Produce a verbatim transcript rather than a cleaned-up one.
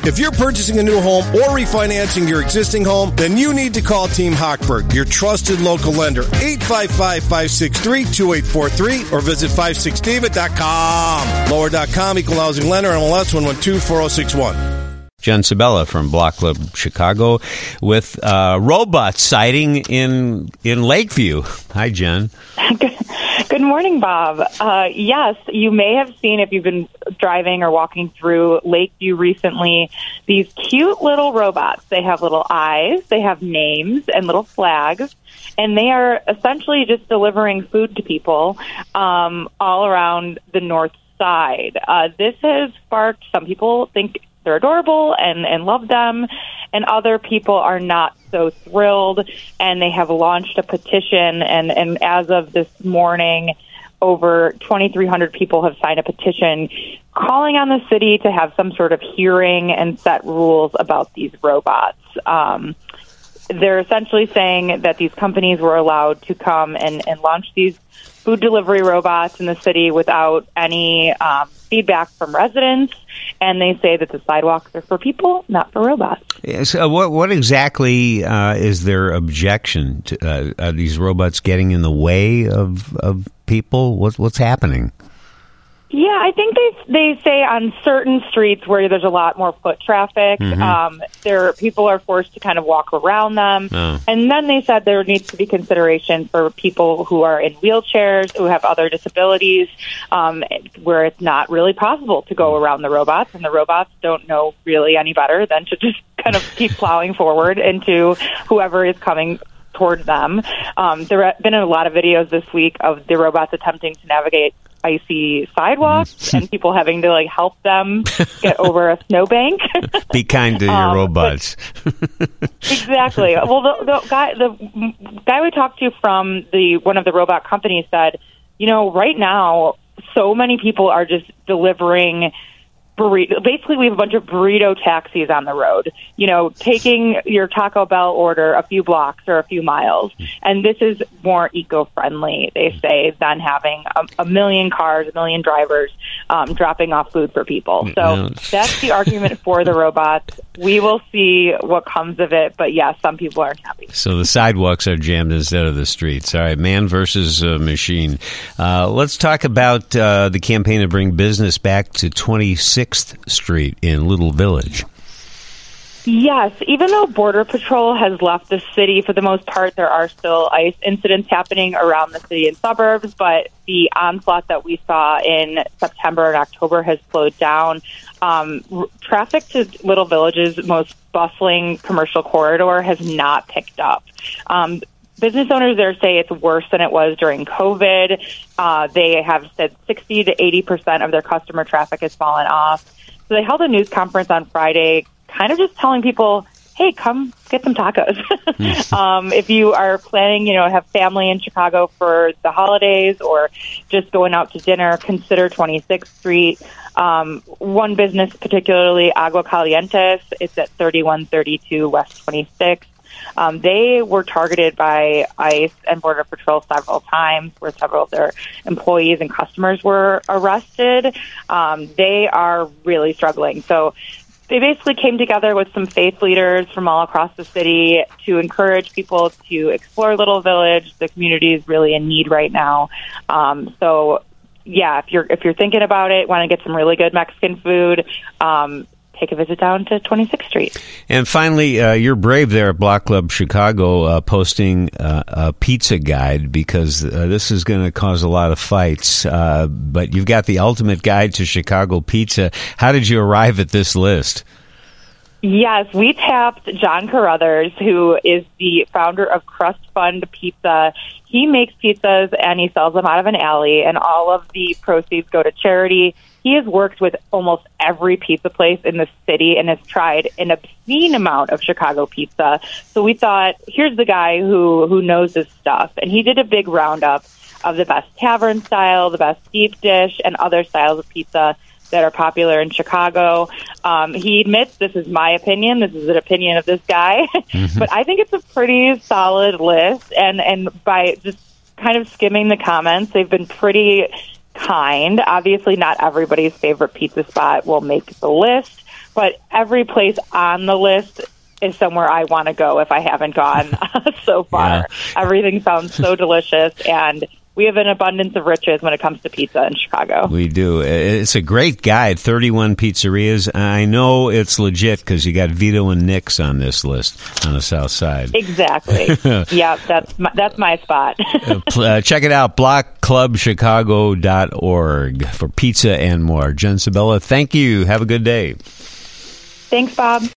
If you're purchasing a new home or refinancing your existing home, then you need to call Team Hochberg, your trusted local lender. eight five five, five six three, two eight four three or visit five six david dot com. Lower dot com, equal housing lender, M L S one one two four zero six one. Jen Sabella from Block Club Chicago with uh, robot sighting in in Lakeview. Hi, Jen. Good morning, Bob. Uh, yes, you may have seen, if you've been driving or walking through Lakeview recently, these cute little robots. They have little eyes, they have names and little flags, and they are essentially just delivering food to people um, all around the north side. Uh, this has sparked, some people think they're adorable and, and love them, and other people are not so thrilled, and they have launched a petition, and, and as of this morning, over twenty-three hundred people have signed a petition calling on the city to have some sort of hearing and set rules about these robots. Um, they're essentially saying that these companies were allowed to come and, and launch these food delivery robots in the city without any um, feedback from residents, and they say that the sidewalks are for people, not for robots. So what, what exactly uh, is their objection to uh, are these robots getting in the way of, of people? What, what's happening? Yeah, I think they they say on certain streets where there's a lot more foot traffic, mm-hmm. um, there people are forced to kind of walk around them. Oh. And then they said there needs to be consideration for people who are in wheelchairs, who have other disabilities, um, where it's not really possible to go around the robots, and the robots don't know really any better than to just kind of keep plowing forward into whoever is coming toward them. Um, there have been a lot of videos this week of the robots attempting to navigate icy sidewalks and people having to like help them get over a snowbank. Be kind to your um, robots. Exactly. Well, the, the guy, the guy we talked to from the one of the robot companies said, you know, right now, so many people are just delivering burrito. Basically, we have a bunch of burrito taxis on the road, you know, taking your Taco Bell order a few blocks or a few miles. And this is more eco-friendly, they say, than having a, a million cars, a million drivers um, dropping off food for people. So that's the argument for the robots. We will see what comes of it. But, yes, some people aren't happy. So the sidewalks are jammed instead of the streets. All right, man versus uh, machine. Uh, let's talk about uh, the campaign to bring business back to twenty-sixth Street in Little Village. Yes, even though Border Patrol has left the city, for the most part, there are still ICE incidents happening around the city and suburbs, but the onslaught that we saw in September and October has slowed down. Um, r- traffic to Little Village's most bustling commercial corridor has not picked up. Um, Business owners there say it's worse than it was during COVID. Uh, they have said sixty to eighty percent of their customer traffic has fallen off. So they held a news conference on Friday, kind of just telling people, hey, come get some tacos. um, if you are planning, you know, have family in Chicago for the holidays or just going out to dinner, consider twenty-sixth Street. Um, one business, particularly Agua Calientes, it's at thirty-one thirty-two West twenty-sixth. Um, they were targeted by ICE and Border Patrol several times, where several of their employees and customers were arrested. Um, they are really struggling. So they basically came together with some faith leaders from all across the city to encourage people to explore Little Village. The community is really in need right now. Um, so, yeah, if you're if you're thinking about it, want to get some really good Mexican food, um, take a visit down to twenty-sixth Street. And finally, uh, you're brave there at Block Club Chicago, uh, posting uh, a pizza guide, because uh, this is going to cause a lot of fights. Uh, but you've got the ultimate guide to Chicago pizza. How did you arrive at this list? Yes, we tapped John Carruthers, who is the founder of Crust Fund Pizza. He makes pizzas and he sells them out of an alley, and all of the proceeds go to charity. He has worked with almost every pizza place in the city and has tried an obscene amount of Chicago pizza. So we thought, here's the guy who, who knows his stuff. And he did a big roundup of the best tavern style, the best deep dish, and other styles of pizza that are popular in Chicago. Um, he admits, this is my opinion, this is an opinion of this guy, mm-hmm. but I think it's a pretty solid list. And, and by just kind of skimming the comments, they've been pretty kind. Obviously, not everybody's favorite pizza spot will make the list, but every place on the list is somewhere I want to go if I haven't gone so far. Yeah. Everything sounds so delicious, and we have an abundance of riches when it comes to pizza in Chicago. We do. It's a great guide, thirty-one pizzerias. I know it's legit because you got Vito and Nick's on this list on the south side. Exactly. Yeah, that's my, that's my spot. uh, check it out, block club chicago dot org for pizza and more. Jen Sabella, thank you. Have a good day. Thanks, Bob.